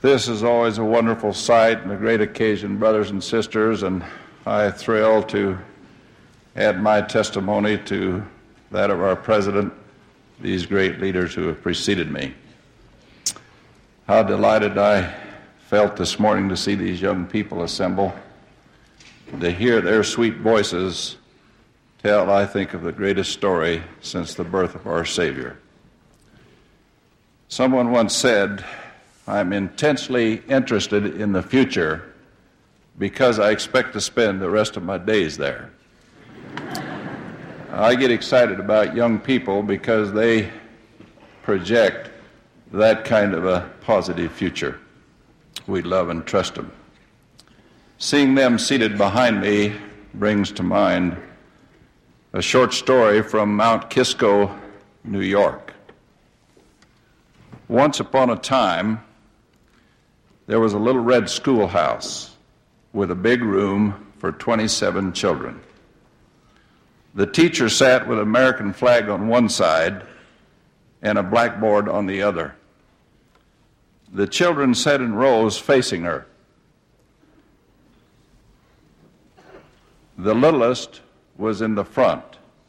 This is always a wonderful sight and a great occasion, brothers and sisters, and I thrill to add my testimony to that of our president, these great leaders who have preceded me. How delighted I felt this morning to see these young people assemble, to hear their sweet voices tell, I think, of the greatest story since the birth of our Savior. Someone once said, I'm intensely interested in the future because I expect to spend the rest of my days there. I get excited about young people because they project that kind of a positive future. We love and trust them. Seeing them seated behind me brings to mind a short story from Mount Kisco, New York. Once upon a time, there was a little red schoolhouse with a big room for 27 children. The teacher sat with an American flag on one side and a blackboard on the other. The children sat in rows facing her. The littlest was in the front.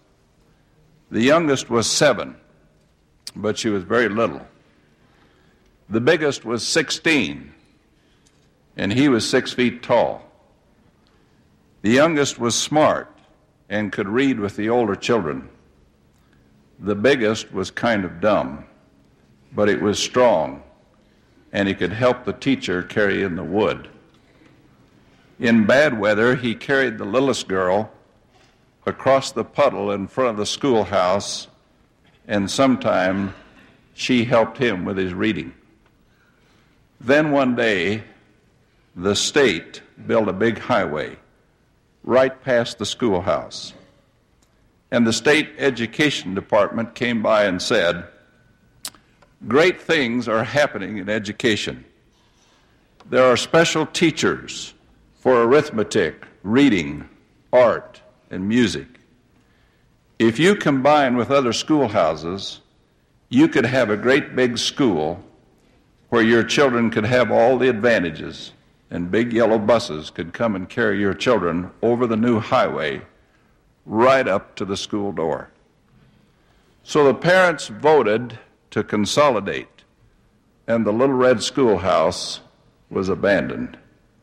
The youngest was 7, but she was very little. The biggest was 16, and he was 6 feet tall. The youngest was smart and could read with the older children. The biggest was kind of dumb, but it was strong, and he could help the teacher carry in the wood. In bad weather, he carried the littlest girl across the puddle in front of the schoolhouse, and sometime she helped him with his reading. Then one day, the state built a big highway right past the schoolhouse. And the state education department came by and said, great things are happening in education. There are special teachers for arithmetic, reading, art, and music. If you combine with other schoolhouses, you could have a great big school where your children could have all the advantages, and big yellow buses could come and carry your children over the new highway right up to the school door. So the parents voted to consolidate, and the little red schoolhouse was abandoned.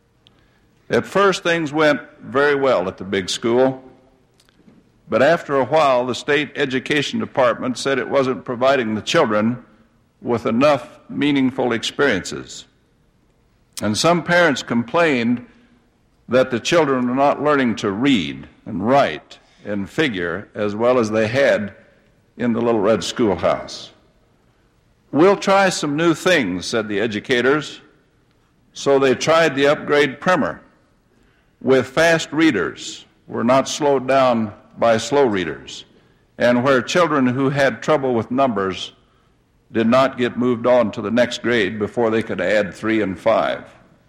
At first, things went very well at the big school, but after a while, the state education department said it wasn't providing the children with enough meaningful experiences. And some parents complained that the children were not learning to read and write and figure as well as they had in the little red schoolhouse. We'll try some new things, said the educators. So they tried the upgrade primer with fast readers, were not slowed down by slow readers, and where children who had trouble with numbers did not get moved on to the next grade before they could add 3 and 5.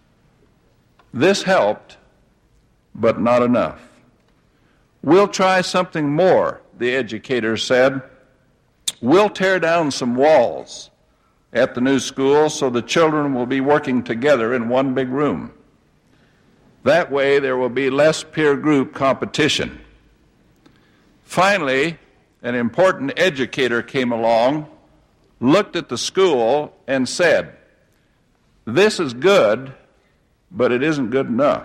This helped, but not enough. We'll try something more, the educators said. We'll tear down some walls at the new school so the children will be working together in one big room. That way there will be less peer group competition. Finally, an important educator came along, looked at the school, and said, this is good, but it isn't good enough.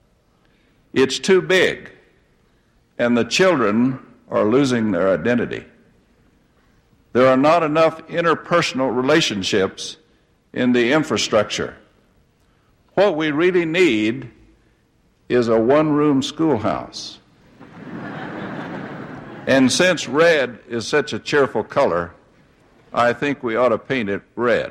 It's too big, and the children are losing their identity. There are not enough interpersonal relationships in the infrastructure. What we really need is a one-room schoolhouse. And since red is such a cheerful color, I think we ought to paint it red.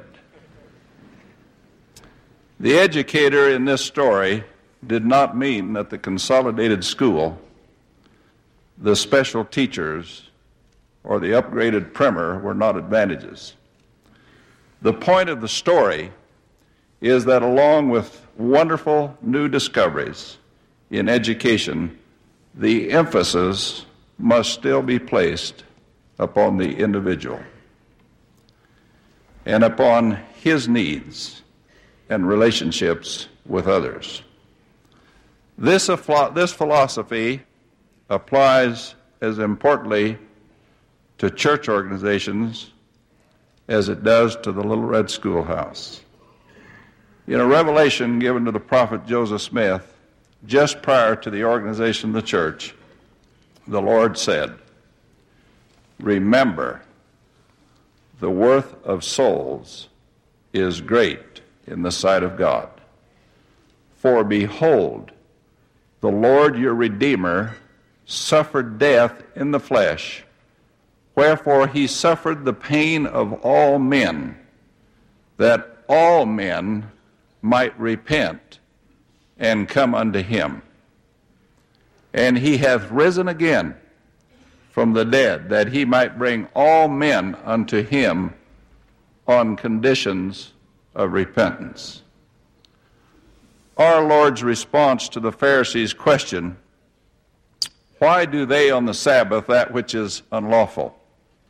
The educator in this story did not mean that the consolidated school, the special teachers, or the upgraded primer were not advantages. The point of the story is that along with wonderful new discoveries in education, the emphasis must still be placed upon the individual and upon his needs and relationships with others. This philosophy applies as importantly to church organizations as it does to the Little Red Schoolhouse. In a revelation given to the prophet Joseph Smith just prior to the organization of the church, the Lord said, "Remember, the worth of souls is great in the sight of God. For behold, the Lord your Redeemer suffered death in the flesh, wherefore he suffered the pain of all men, that all men might repent and come unto him. And he hath risen again from the dead, that he might bring all men unto him on conditions of repentance." Our Lord's response to the Pharisees' question, "Why do they on the Sabbath that which is unlawful?"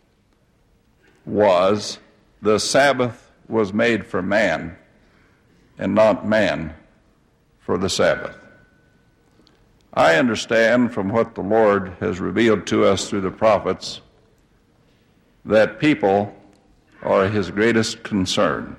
was, the Sabbath was made for man, and not man for the Sabbath. I understand from what the Lord has revealed to us through the prophets that people are his greatest concern.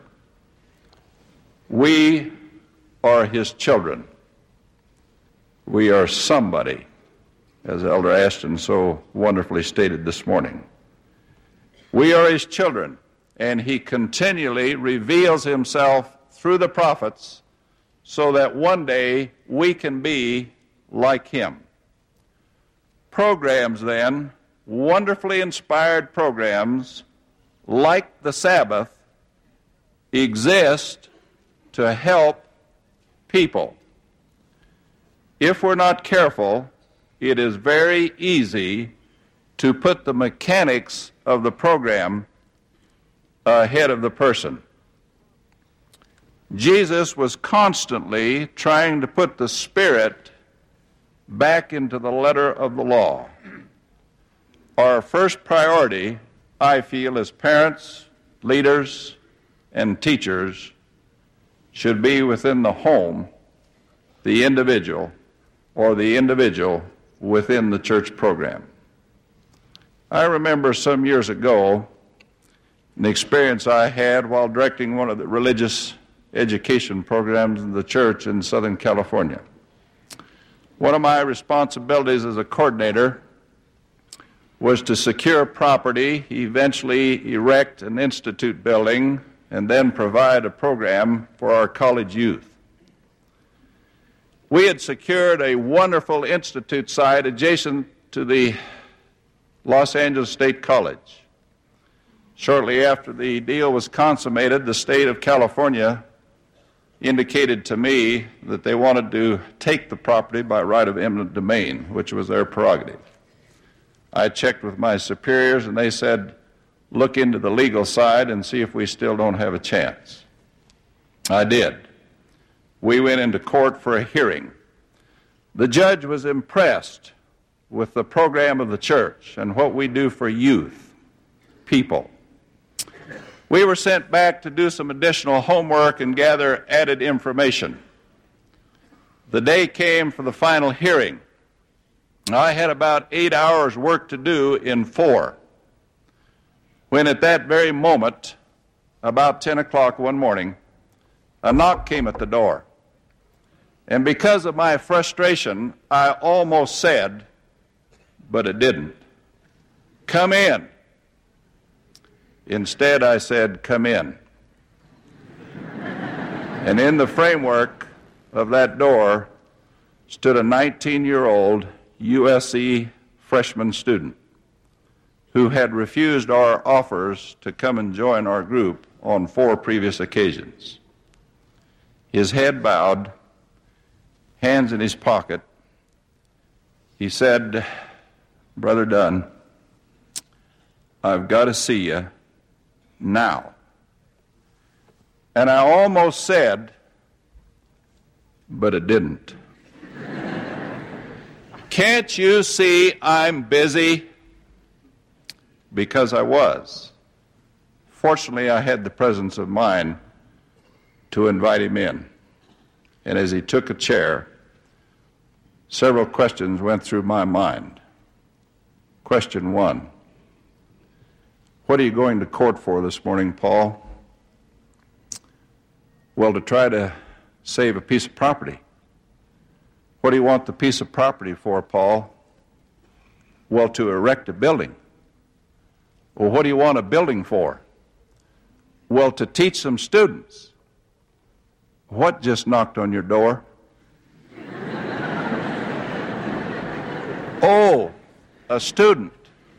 We are his children. We are somebody, as Elder Ashton so wonderfully stated this morning. We are his children, and he continually reveals himself through the prophets so that one day we can be like him. Programs, then, wonderfully inspired programs like the Sabbath, exist to help people. If we're not careful, it is very easy to put the mechanics of the program ahead of the person. Jesus was constantly trying to put the Spirit back into the letter of the law. Our first priority, I feel, as parents, leaders, and teachers, should be within the home, the individual, or the individual within the church program. I remember some years ago an experience I had while directing one of the religious education programs in the church in Southern California. One of my responsibilities as a coordinator was to secure property, eventually erect an institute building, and then provide a program for our college youth. We had secured a wonderful institute site adjacent to the Los Angeles State College. Shortly after the deal was consummated, the state of California indicated to me that they wanted to take the property by right of eminent domain, which was their prerogative. I checked with my superiors, and they said, "Look into the legal side and see if we still don't have a chance." I did. We went into court for a hearing. The judge was impressed with the program of the church and what we do for youth, people. We were sent back to do some additional homework and gather added information. The day came for the final hearing. I had about 8 hours work to do in 4. When at that very moment, about 10 o'clock one morning, a knock came at the door. And because of my frustration, I almost said, but it didn't, "Come in." Instead, I said, "Come in." And in the framework of that door stood a 19-year-old USC freshman student who had refused our offers to come and join our group on 4 previous occasions. His head bowed, hands in his pocket, he said, "Brother Dunn, I've got to see you now." And I almost said, but it didn't. "Can't you see I'm busy?" Because I was. Fortunately, I had the presence of mind to invite him in. And as he took a chair, several questions went through my mind. Question one: what are you going to court for this morning, Paul? Well, to try to save a piece of property. What do you want the piece of property for, Paul? Well, to erect a building. Well, what do you want a building for? Well, to teach some students. What just knocked on your door? Oh, a student.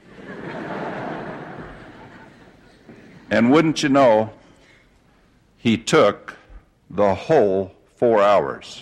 And wouldn't you know, he took the whole 4 hours.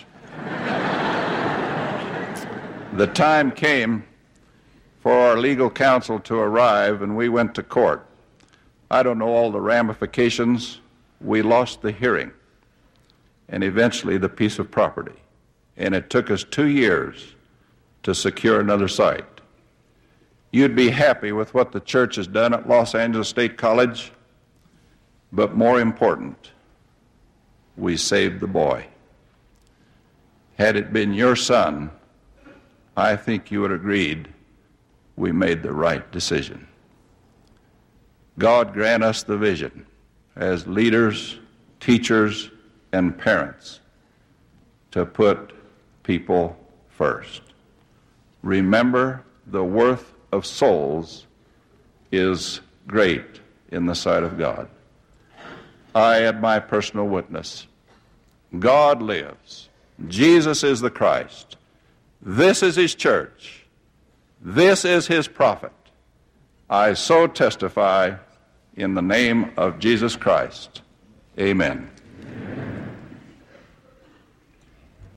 The time came for our legal counsel to arrive, and we went to court. I don't know all the ramifications. We lost the hearing and eventually the piece of property. And it took us 2 years to secure another site. You'd be happy with what the church has done at Los Angeles State College, but more important, we saved the boy. Had it been your son, I think you would have agreed we made the right decision. God grant us the vision as leaders, teachers, and parents to put people first. Remember, the worth of souls is great in the sight of God. I add my personal witness. God lives. Jesus is the Christ. This is his church. This is his prophet. I so testify in the name of Jesus Christ. Amen.